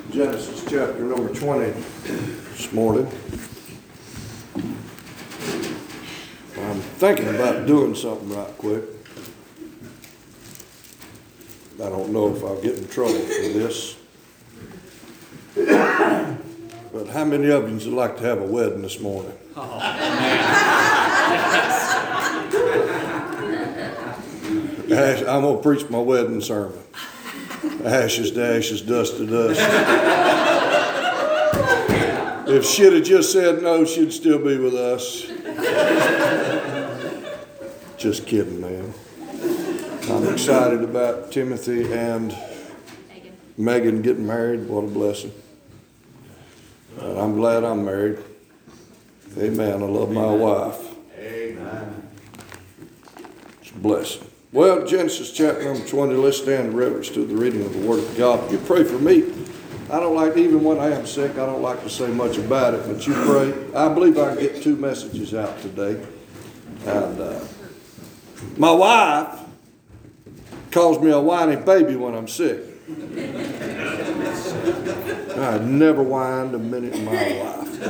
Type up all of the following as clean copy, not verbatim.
Genesis chapter number 20 this morning. I'm thinking about doing something right quick. I don't know if I'll get in trouble for this. But how many of you would like to have a wedding this morning? Oh, I'm going to preach my wedding sermon. Ashes to ashes, dust to dust. If she'd have just said no, she'd still be with us. Just kidding, man. I'm excited about Timothy and Megan getting married. What a blessing. And I'm glad I'm married. Amen. I love my wife. Amen. It's a blessing. Well, Genesis chapter number 20, let's stand in reverence to the reading of the Word of God. You pray for me. I don't like, even when I am sick, I don't like to say much about it, but you pray. I believe I can get 2 messages out today. And my wife calls me a whiny baby when I'm sick. I never whined a minute in my life.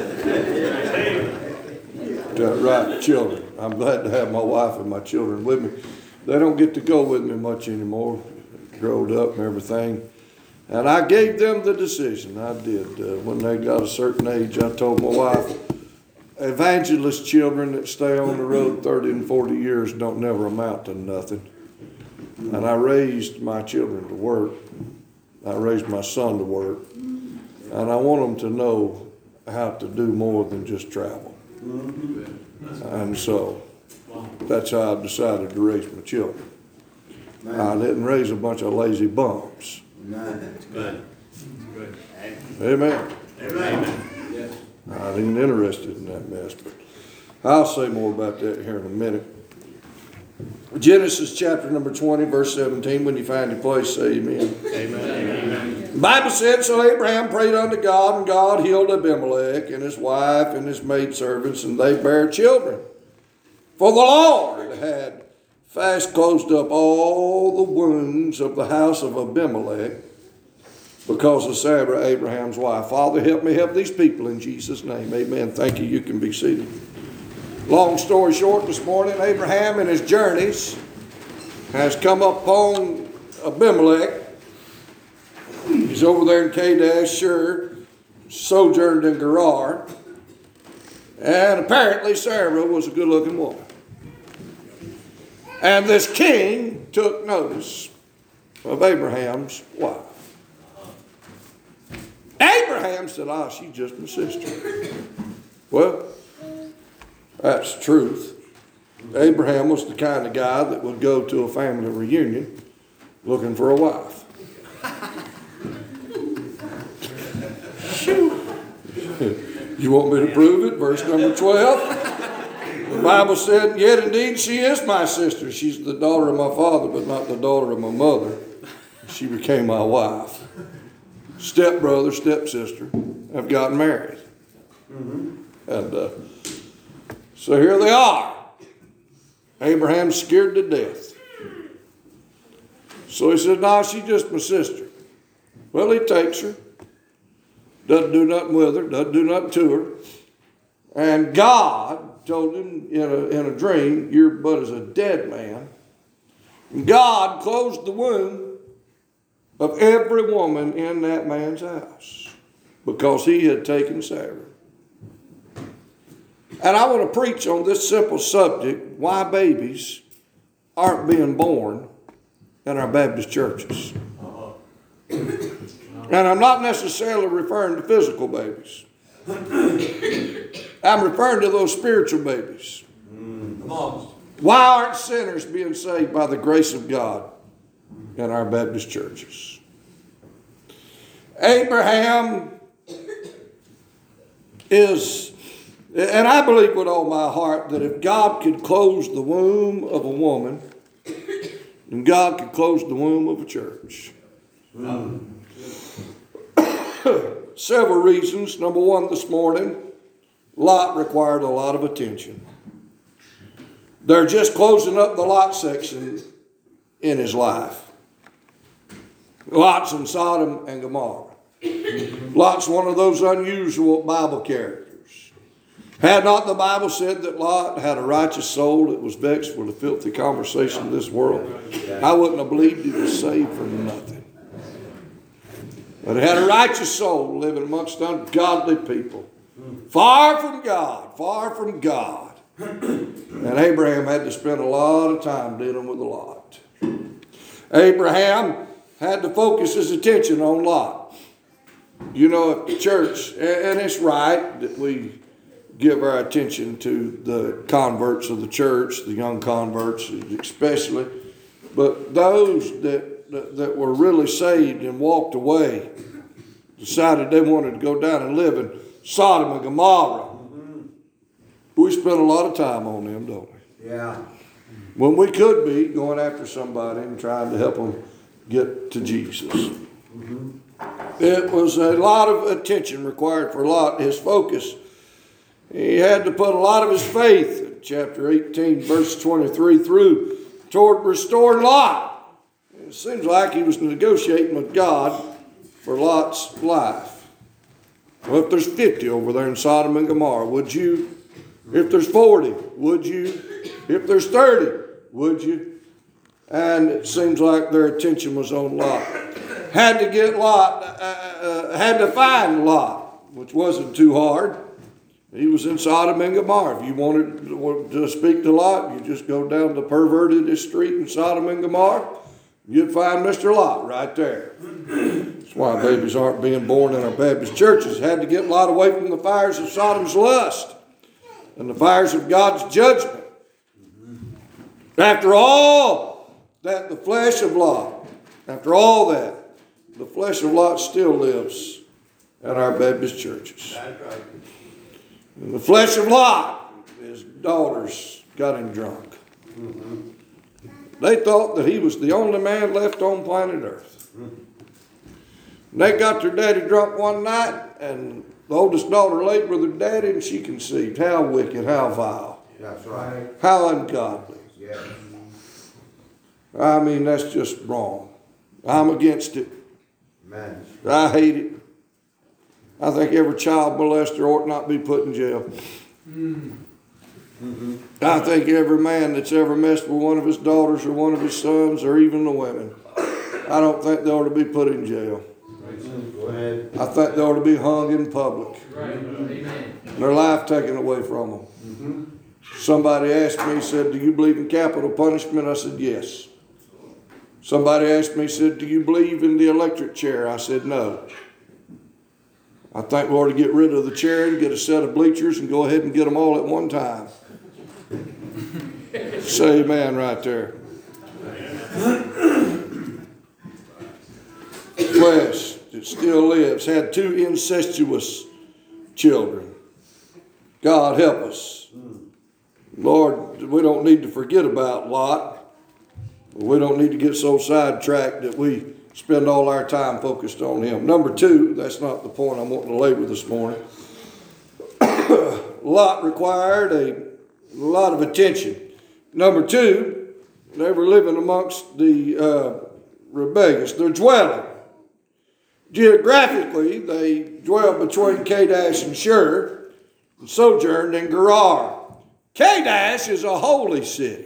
Right, children. I'm glad to have my wife and my children with me. They don't get to go with me much anymore. Growed up and everything. And I gave them the decision. I did. When they got a certain age, I told my wife, evangelist children that stay on the road 30 and 40 years don't never amount to nothing. And I raised my children to work. I raised my son to work. And I want them to know how to do more than just travel. And so that's how I decided to raise my children. I didn't raise a bunch of lazy bums. Good. Amen. Amen. I ain't interested in that mess, but I'll say more about that here in a minute. Genesis chapter number 20, verse 17. When you find your place, say amen. Amen. The Bible said, so Abraham prayed unto God, and God healed Abimelech and his wife and his maidservants, and they bare children. For the Lord had fast closed up all the wounds of the house of Abimelech because of Sarah, Abraham's wife. Father, help me help these people in Jesus' name. Amen. Thank you. You can be seated. Long story short, this morning, Abraham in his journeys has come upon Abimelech. He's over there in Kadesh, Shur, sojourned in Gerar. And apparently Sarah was a good-looking woman. And this king took notice of Abraham's wife. Abraham said, she's just my sister. Well, that's the truth. Abraham was the kind of guy that would go to a family reunion looking for a wife. You want me to prove it? Verse number 12. The Bible said, yet indeed she is my sister. She's the daughter of my father, but not the daughter of my mother. She became my wife. Stepbrother, stepsister have gotten married. And so here they are. Abraham's scared to death. So he said, she's just my sister. Well, he takes her. Doesn't do nothing with her. Doesn't do nothing to her. And God told him in a dream, you're but as a dead man. And God closed the womb of every woman in that man's house because he had taken Sarah. And I want to preach on this simple subject, why babies aren't being born in our Baptist churches. And I'm not necessarily referring to physical babies. I'm referring to those spiritual babies. Why aren't sinners being saved by the grace of God in our Baptist churches? Abraham is, and I believe with all my heart that if God could close the womb of a woman, then God could close the womb of a church. Several reasons. Number one, this morning, Lot required a lot of attention. They're just closing up the Lot section in his life. Lot's in Sodom and Gomorrah. Lot's one of those unusual Bible characters. Had not the Bible said that Lot had a righteous soul that was vexed with the filthy conversation of this world, I wouldn't have believed he was saved for nothing. But he had a righteous soul living amongst ungodly people. Far from God, far from God. And Abraham had to spend a lot of time dealing with Lot. Abraham had to focus his attention on Lot. You know, at the church, and it's right that we give our attention to the converts of the church, the young converts especially, but those that were really saved and walked away decided they wanted to go down and live in Sodom and Gomorrah. We spend a lot of time on them, don't we? Yeah. When we could be going after somebody and trying to help them get to Jesus. It was a lot of attention required for Lot, his focus. He had to put a lot of his faith, in chapter 18, verse 23 through, toward restoring Lot. It seems like he was negotiating with God for Lot's life. Well, if there's 50 over there in Sodom and Gomorrah, would you? If there's 40, would you? If there's 30, would you? And it seems like their attention was on Lot. Had to get Lot, had to find Lot, which wasn't too hard. He was in Sodom and Gomorrah. If you wanted to speak to Lot, you just go down the perverted street in Sodom and Gomorrah. You'd find Mr. Lot right there. That's why babies aren't being born in our Baptist churches. Had to get Lot away from the fires of Sodom's lust and the fires of God's judgment. After all that, the flesh of Lot, after all that, the flesh of Lot still lives at our Baptist churches. That's right. And the flesh of Lot, his daughters got him drunk. They thought that he was the only man left on planet Earth. And they got their daddy drunk one night, and the oldest daughter laid with her daddy, and she conceived. How wicked, how vile. That's right. How ungodly. Yeah. I mean, that's just wrong. I'm against it. Man. I hate it. I think every child molester ought not be put in jail. I think every man that's ever messed with one of his daughters or one of his sons or even the women, I don't think they ought to be put in jail. Go ahead. I think they ought to be hung in public. Right. Amen. Their life taken away from them. Somebody asked me, said, do you believe in capital punishment? I said, yes. Somebody asked me, said, do you believe in the electric chair? I said, no. I think we ought to get rid of the chair and get a set of bleachers and go ahead and get them all at one time. Say amen right there. Flesh that still lives had 2 incestuous children. God help us. Lord, we don't need to forget about Lot. We don't need to get so sidetracked that we spend all our time focused on him. Number 2, that's not the point I'm wanting to labor this morning. Lot required a lot of attention. Number 2, they were living amongst the rebellious. They're dwelling. Geographically, they dwelled between Kadesh and Shur and sojourned in Gerar. Kadesh is a holy city.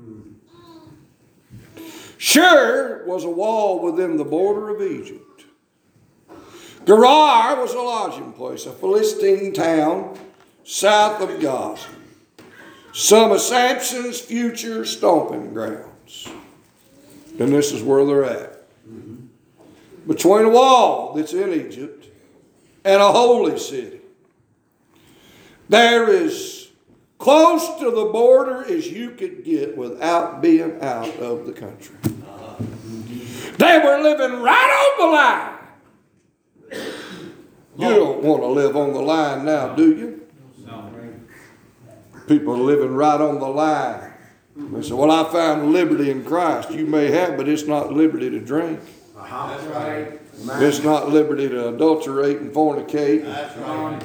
Shur was a wall within the border of Egypt. Gerar was a lodging place, a Philistine town south of Gaza. Some of Samson's future stomping grounds. And this is where they're at. Between a wall that's in Egypt and a holy city. There is close to the border as you could get without being out of the country. They were living right on the line. You don't want to live on the line now, do you? No. People are living right on the line. They say, well, I found liberty in Christ. You may have, but it's not liberty to drink. That's right. It's not liberty to adulterate and fornicate. That's right.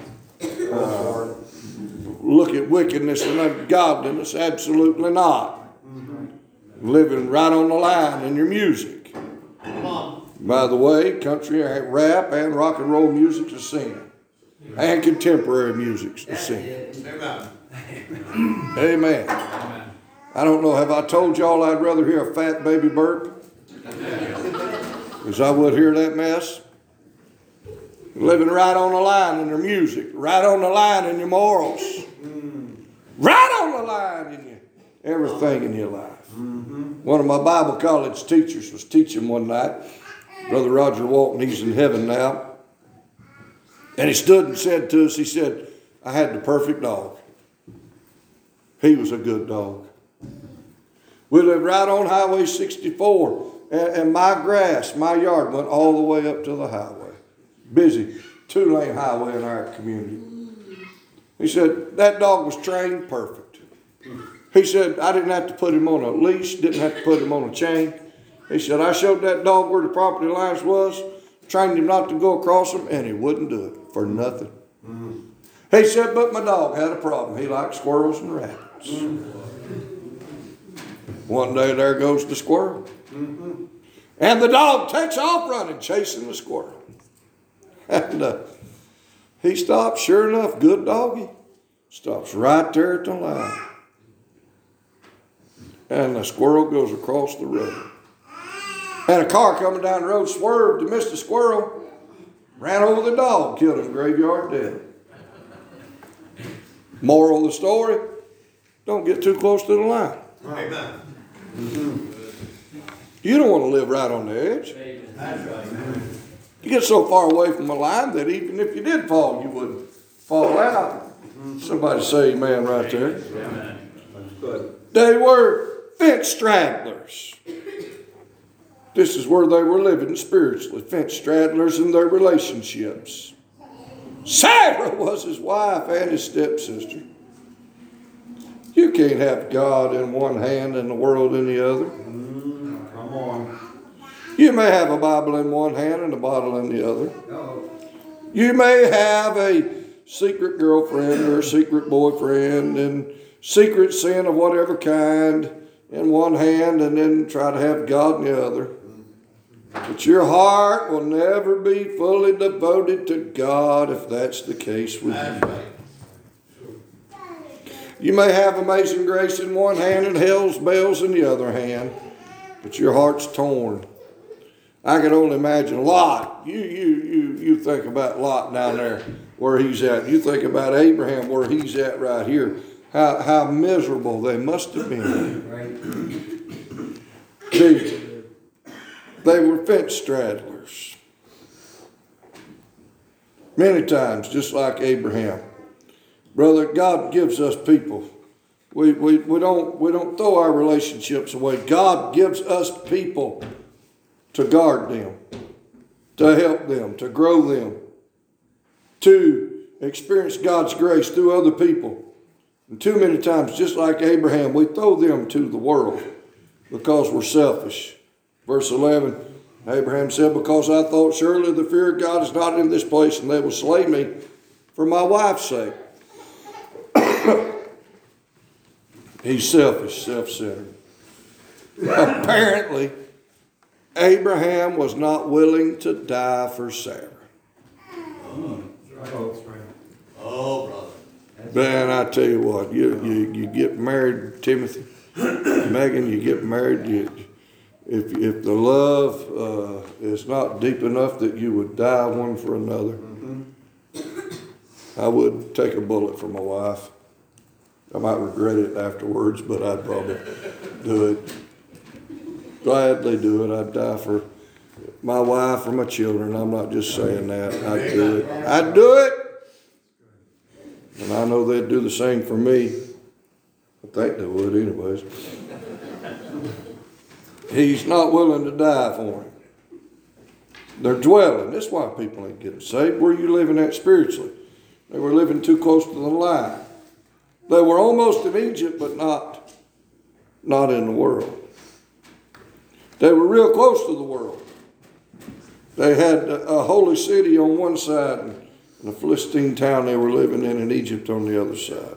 Look at wickedness and ungodliness. Absolutely not. Living right on the line in your music. By the way, country rap and rock and roll music's a sin. And contemporary music's a sin. Amen. I don't know, have I told y'all I'd rather hear a fat baby burp? Because I would hear that mess. Living right on the line in their music, right on the line in your morals, right on the line in your everything in your life. One of my Bible college teachers was teaching one night. Brother Roger Walton, he's in heaven now. And he stood and said to us, he said, I had the perfect dog. He was a good dog. We lived right on Highway 64. And my grass, my yard went all the way up to the highway. Busy, 2-lane highway in our community. He said, that dog was trained perfect. He said, I didn't have to put him on a leash, didn't have to put him on a chain. He said, I showed that dog where the property lines was, trained him not to go across them, and he wouldn't do it for nothing. He said, but my dog had a problem. He liked squirrels and rabbits. One day there goes the squirrel. And the dog takes off running, chasing the squirrel. And he stops, sure enough, good doggy. Stops right there at the line. And the squirrel goes across the road. And a car coming down the road swerved to miss the squirrel. Ran over the dog, killed him graveyard dead. Moral of the story, don't get too close to the line. Amen. You don't want to live right on the edge. That's right. You get so far away from the line that even if you did fall, you wouldn't fall out. Somebody say amen right there. Amen. That's good. They were fence stragglers. This is where they were living spiritually. Fence stragglers in their relationships. Sarah was his wife and his stepsister. You can't have God in one hand and the world in the other. Come on. You may have a Bible in one hand and a bottle in the other. No. You may have a secret girlfriend or a secret boyfriend and secret sin of whatever kind in one hand and then try to have God in the other. But your heart will never be fully devoted to God if that's the case with you. You may have amazing grace in one hand and hell's bells in the other hand, but your heart's torn. I can only imagine Lot. You think about Lot down there where he's at. You think about Abraham where he's at right here. How miserable they must have been. See, they were fence straddlers. Many times, just like Abraham. Brother, God gives us people. We don't throw our relationships away. God gives us people to guard them, to help them, to grow them, to experience God's grace through other people. And too many times, just like Abraham, we throw them to the world because we're selfish. Verse 11, Abraham said, because I thought surely the fear of God is not in this place and they will slay me for my wife's sake. He's selfish, self-centered. Apparently, Abraham was not willing to die for Sarah. Oh, brother. Man, I tell you what, you get married, Timothy, Megan, you get married, if the love is not deep enough that you would die one for another, I would take a bullet for my wife. I might regret it afterwards, but I'd probably do it. Gladly do it. I'd die for my wife or my children. I'm not just saying that. I'd do it. I'd do it. And I know they'd do the same for me. I think they would anyways. He's not willing to die for him. They're dwelling. That's why people ain't getting saved. Where are you living at spiritually? They were living too close to the line. They were almost in Egypt, but not in the world. They were real close to the world. They had a holy city on one side and a Philistine town they were living in Egypt on the other side.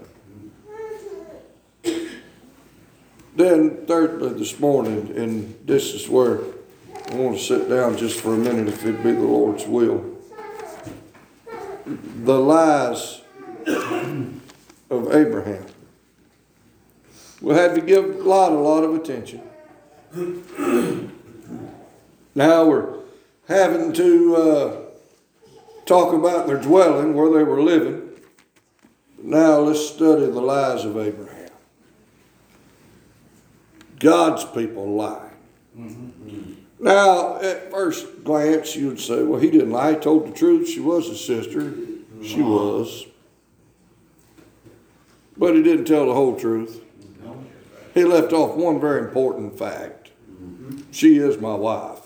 Then thirdly this morning, and this is where I want to sit down just for a minute if it be the Lord's will. The lies of Abraham. We had to give Lot a lot of attention. Now we're having to talk about their dwelling, where they were living. Now let's study the lies of Abraham. God's people lie. Now, at first glance, you would say, well, he didn't lie. He told the truth. She was his sister. She was. But he didn't tell the whole truth. He left off one very important fact. She is my wife.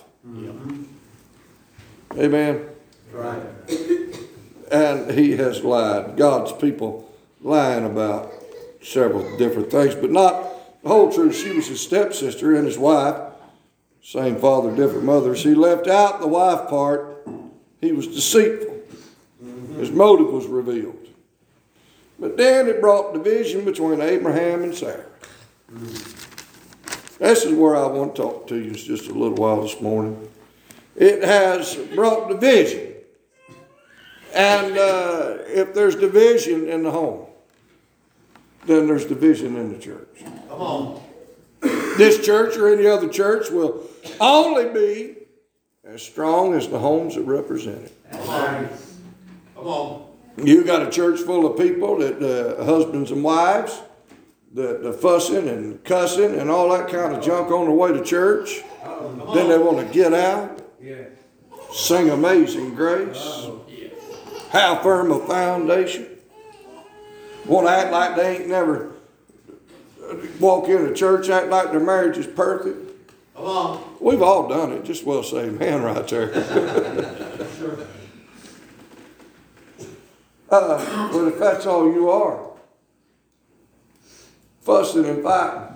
Amen? Right. And he has lied. God's people lying about several different things, but not the whole truth. She was his stepsister and his wife. Same father, different mothers. He left out the wife part. He was deceitful. His motive was revealed. But then it brought division between Abraham and Sarah. This is where I want to talk to you just a little while this morning. It has brought division. And if there's division in the home, then there's division in the church. Come on. This church or any other church will only be as strong as the homes that represent it. Come on. Come on. You got a church full of people that husbands and wives that are fussing and cussing and all that kind of junk on the way to church. Then they want to get out, sing Amazing Grace, how firm a foundation. Want to act like they ain't never walk into church, act like their marriage is perfect. Come on. We've all done it. Just well say amen right there. But if that's all you are, fussing and fighting,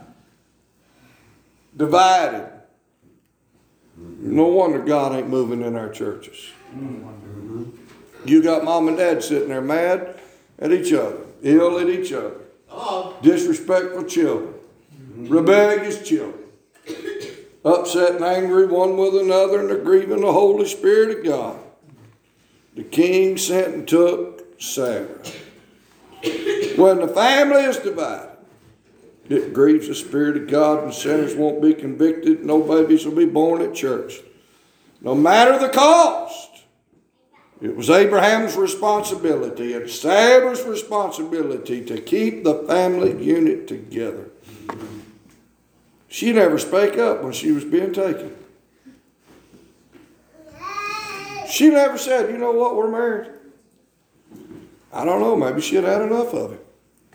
divided, no wonder God ain't moving in our churches. You got mom and dad sitting there mad at each other, ill at each other, disrespectful children, rebellious children, upset and angry one with another, and they're grieving the Holy Spirit of God. The king sent and took Sarah. When the family is divided, it grieves the Spirit of God, and sinners won't be convicted. No babies will be born at church. No matter the cost. It was Abraham's responsibility and Sarah's responsibility to keep the family unit together. She never spake up when she was being taken. She never said, you know what, we're married. I don't know, maybe she had enough of it.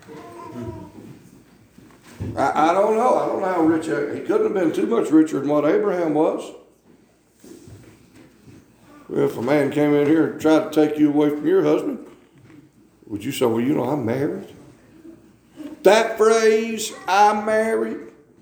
I don't know. I don't know how rich he couldn't have been too much richer than what Abraham was. Well, if a man came in here and tried to take you away from your husband, would you say, well, you know, I'm married? That phrase, I'm married,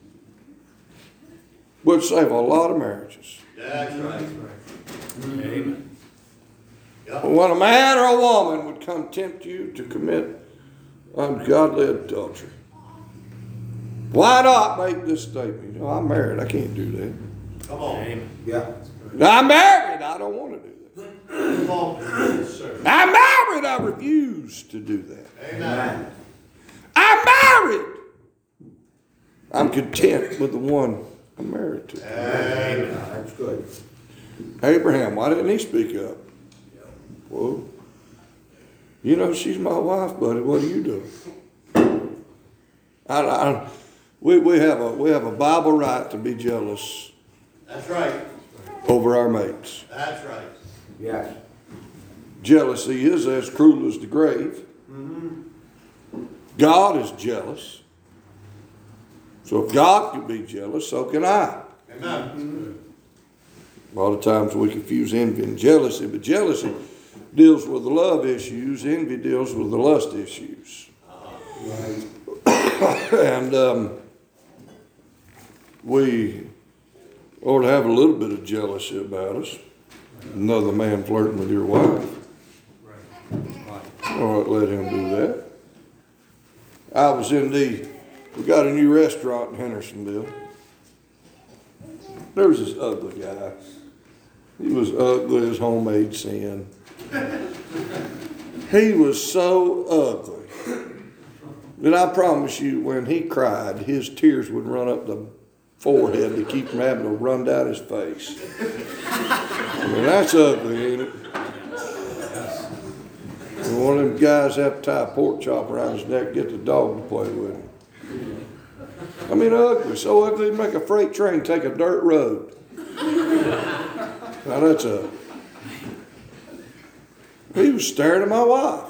would save a lot of marriages. That's right. Amen. When a man or a woman would come tempt you to commit ungodly adultery, why not make this statement? You know, I'm married. I can't do that. Come on. Yeah. I'm married. I don't want to do that. Come on. Yes, sir. I'm married. I refuse to do that. Amen. I'm married. I'm content with the one I'm married to. Amen. That's good. Abraham, why didn't he speak up? Well, you know, she's my wife, buddy. What are you doing? We have a Bible right to be jealous That's right. over our mates. That's right. Yes. Jealousy is as cruel as the grave. God is jealous. So if God can be jealous, so can I. Amen. A lot of times we confuse envy and jealousy, but jealousy deals with the love issues. Envy deals with the lust issues. And we ought to have a little bit of jealousy about us. Another man flirting with your wife. All right, let him do that. I was we got a new restaurant in Hendersonville. There was this ugly guy. He was ugly as homemade sin. He was so ugly that I promise you, when he cried, his tears would run up the forehead to keep from having to run down his face. I mean, that's ugly, ain't it? And one of them guys have to tie a pork chop around his neck, get the dog to play with him. I mean, ugly, so ugly it'd make a freight train take a dirt road. Now that's ugly. He was staring at my wife.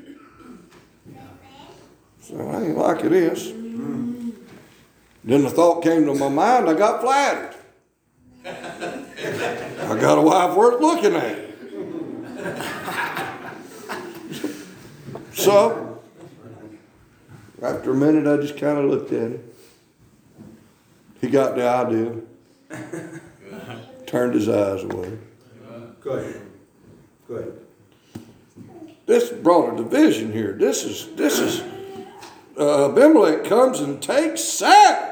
So I ain't liking this. Then the thought came to my mind, I got flattered. I got a wife worth looking at. So, after a minute, I just kind of looked at him. He got the idea. Turned his eyes away. Good. This brought a division here. This is Abimelech comes and takes Sarah.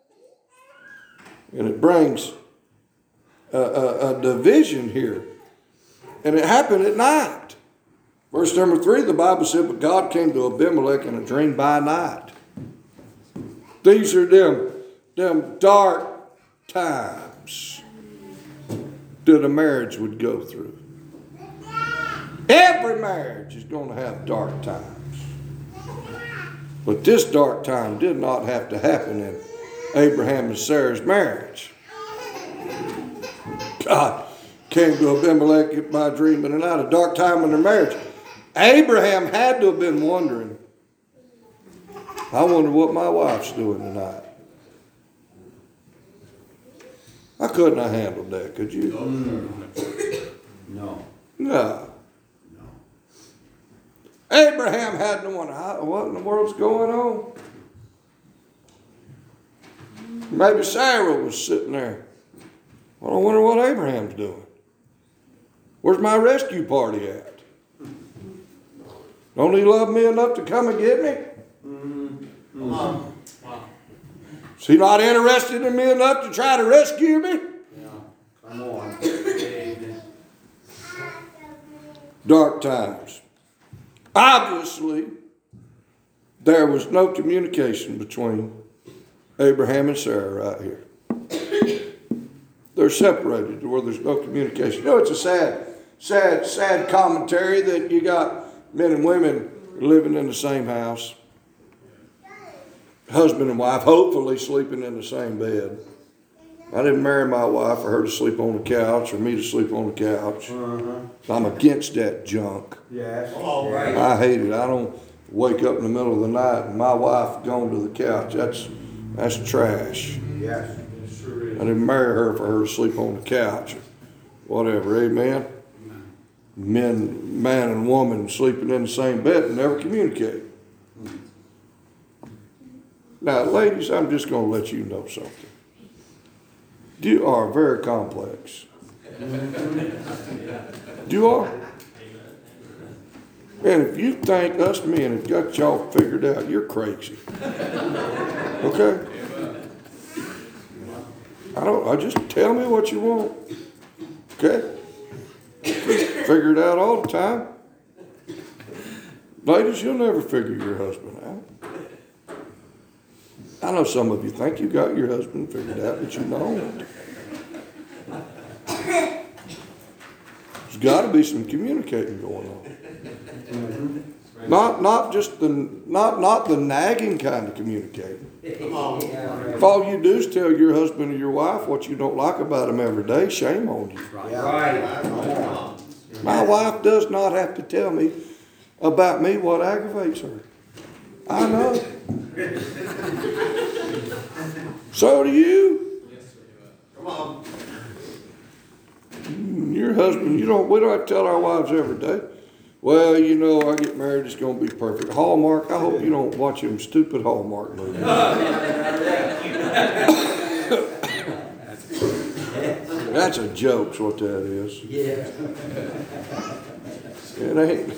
And it brings a division here. And it happened at night. Verse number 3, the Bible said, but God came to Abimelech in a dream by night. These are them dark times that a marriage would go through. Every marriage is going to have dark times. But this dark time did not have to happen in Abraham and Sarah's marriage. God came to Abimelech by a dream in the night, a dark time in their marriage. Abraham had to have been wondering, I wonder what my wife's doing tonight. I couldn't have handled that, could you? No. Abraham had to wonder, what in the world's going on? Maybe Sarah was sitting there. Well, I wonder what Abraham's doing. Where's my rescue party at? Don't he love me enough to come and get me? Is he not interested in me enough to try to rescue me? Come on. Dark times. Obviously, there was no communication between Abraham and Sarah right here. They're separated to where there's no communication. You know, it's a sad commentary that you got men and women living in the same house. Husband and wife, hopefully sleeping in the same bed. I didn't marry my wife for her to sleep on the couch or me to sleep on the couch. I'm against that junk. Yes. All right. I hate it. I don't wake up in the middle of the night and my wife going to the couch. That's trash. Yes. I didn't marry her for her to sleep on the couch. Whatever, amen? Man and woman sleeping in the same bed and never communicate. Now, ladies, I'm just going to let you know something. You are very complex. You are. And if you think us men have got y'all figured out, you're crazy. Okay? I just tell me what you want. Okay? Figure it out all the time. Ladies, you'll never figure your husband out. I know some of you think you got your husband figured out, but you don't. There's got to be some communicating going on. Not just the nagging kind of communicating. If all you do is tell your husband or your wife what you don't like about them every day, shame on you. Right. My wife does not have to tell me about me what aggravates her. I know. So do you. Come on. Your husband, we don't have to tell our wives every day. Well, you know, I get married, it's going to be perfect. Hallmark, I hope you don't watch them stupid Hallmark movies. That's a joke, is what that is. Yeah. It ain't.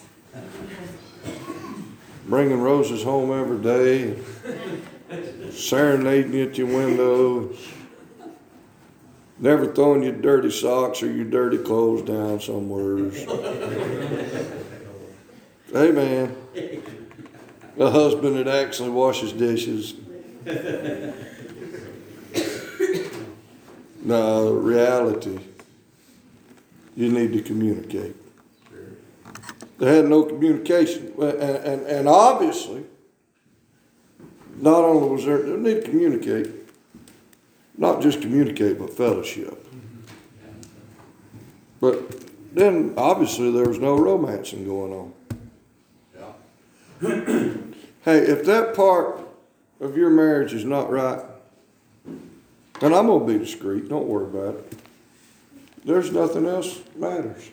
Bringing roses home every day, serenading you at your window. Never throwing your dirty socks or your dirty clothes down somewhere. Amen. A husband that actually washes dishes. No, reality, you need to communicate. They had no communication. And obviously, not only was there, they need to communicate. Not just communicate, but fellowship. But then, obviously, there was no romancing going on. Yeah. Hey, if that part of your marriage is not right, and I'm going to be discreet, don't worry about it. There's nothing else that matters.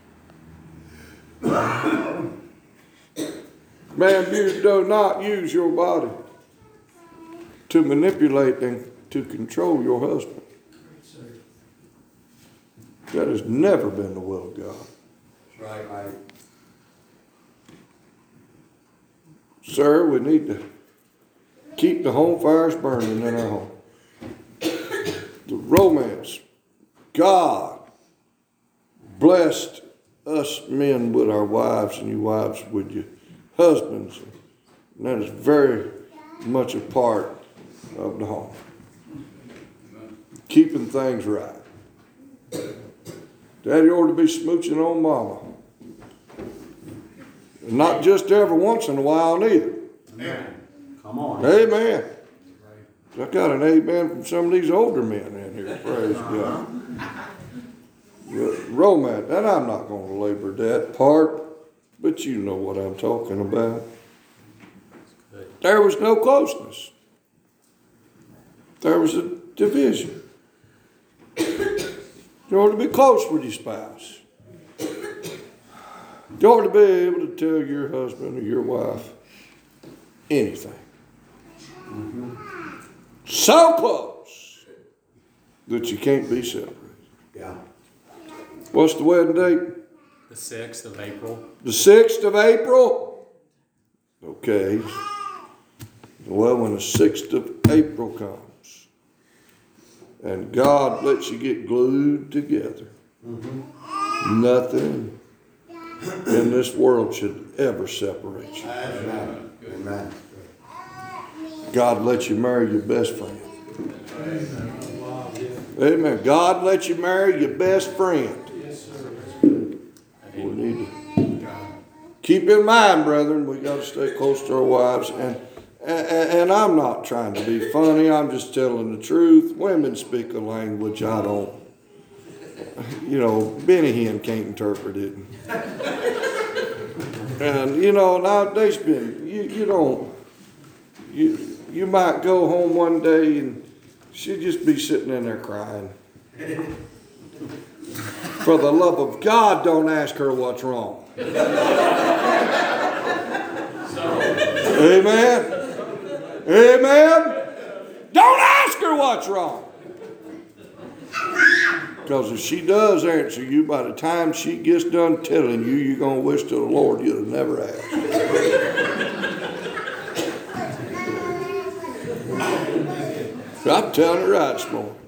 Man, you do not use your body to manipulate and to control your husband. That has never been the will of God. That's right. Sir, we need to keep the home fires burning in our home. The romance. God blessed us men with our wives and you wives with your husbands. And that is very much a part of the home. Keeping things right. Daddy ought to be smooching on mama. And not just every once in a while neither. Amen. Come on. Amen. I got an amen from some of these older men in here. Praise God. Romance, and I'm not going to labor that part, but you know what I'm talking about. There was no closeness. There was a division. You ought to be close with your spouse. You ought to be able to tell your husband or your wife anything. Mm-hmm. So close that you can't be separated. Yeah. What's the wedding date? The 6th of April. The 6th of April? Okay. Well, when the 6th of April comes and God lets you get glued together, nothing in this world should ever separate you. Amen. Amen. God lets you marry your best friend. Amen. God lets you marry your best friend. We need to keep in mind, brethren, we got to stay close to our wives. And I'm not trying to be funny. I'm just telling the truth. Women speak a language I don't. Benny Hinn can't interpret it. And nowadays, you might go home one day and she'd just be sitting in there crying. For the love of God, don't ask her what's wrong. Amen. Amen. Don't ask her what's wrong. Because if she does answer you, by the time she gets done telling you, you're going to wish to the Lord you'd have never asked. I'm telling her right this morning.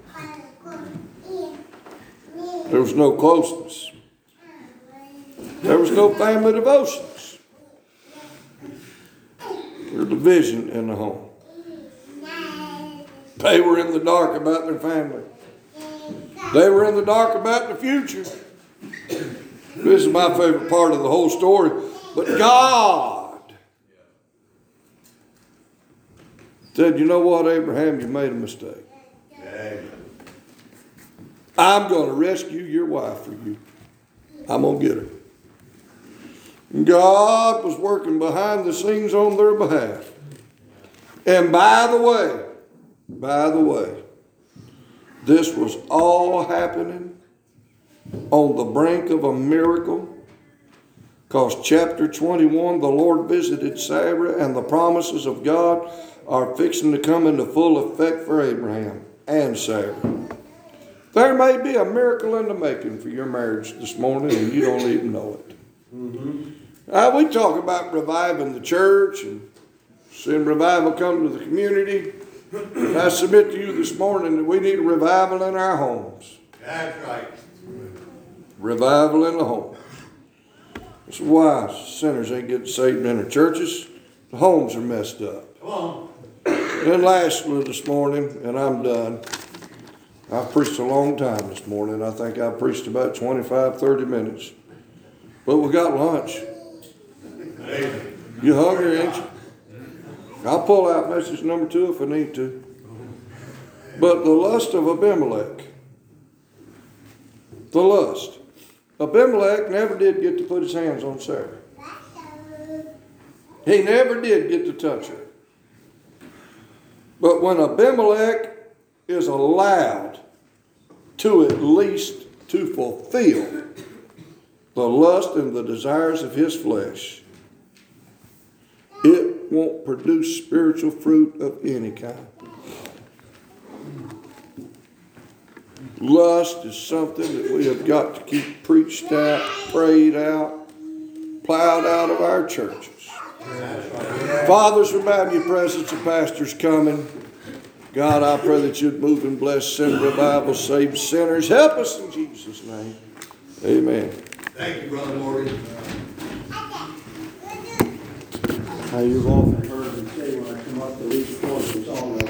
There was no closeness. There was no family devotions. There was division in the home. They were in the dark about their family. They were in the dark about the future. This is my favorite part of the whole story. But God said, you know what, Abraham, you made a mistake. I'm going to rescue your wife for you. I'm going to get her. God was working behind the scenes on their behalf. And by the way, this was all happening on the brink of a miracle. Because chapter 21, the Lord visited Sarah, and the promises of God are fixing to come into full effect for Abraham and Sarah. There may be a miracle in the making for your marriage this morning, and you don't even know it. We talk about reviving the church and seeing revival come to the community. And I submit to you this morning that we need a revival in our homes. That's right. Revival in the home. That's why sinners ain't getting saved in their churches. The homes are messed up. Come on. And then lastly this morning, and I'm done. I preached a long time this morning. I think I preached about 25, 30 minutes. But we got lunch. You hungry, ain't you? I'll pull out message number 2 if I need to. But the lust of Abimelech. The lust. Abimelech never did get to put his hands on Sarah. He never did get to touch her. But when Abimelech is allowed to at least to fulfill the lust and the desires of his flesh, it won't produce spiritual fruit of any kind. Lust is something that we have got to keep preached out, prayed out, plowed out of our churches. Fathers, remind your presence of pastors coming. God, I pray that you'd move and bless, send revival, save sinners. Help us in Jesus' name. Amen. Thank you, Brother Morgan. How you going?